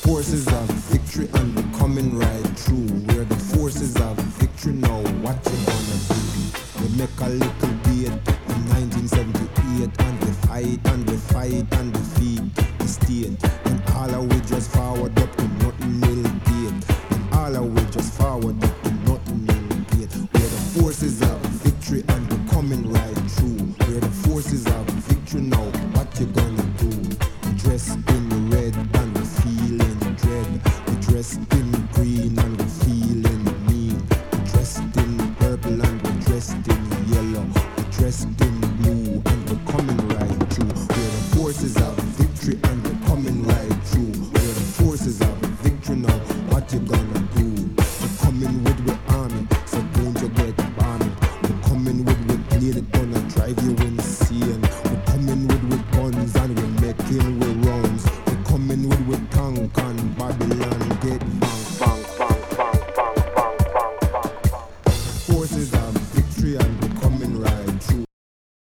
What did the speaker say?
forces of victory and we're coming right through. We're the forces of victory now. What you gonna do? We make a little beat in 1978 and we fight and defeat the state. And all of we just forward up to nothing will gate. And all of we just forward up to nothing will gate. We're the forces of victory and we're coming right through. We're the forces of victory now. What you gonna do? We dress in red and we're feeling dread. We dressed in green and we're feeling mean. We dressed in purple and we're dressed in yellow. We dressed in blue and we're coming right through. We're the forces of victory and we're coming right through. We're the forces of victory now. What you gonna do? We're coming with army, so don't you get balmy. We're coming with plane, gonna drive you insane. We're coming with guns and we're making with rounds. We're coming with tank and Babylon get bang, bang, bang, bang, bang, bang, bang, bang, bang. The forces of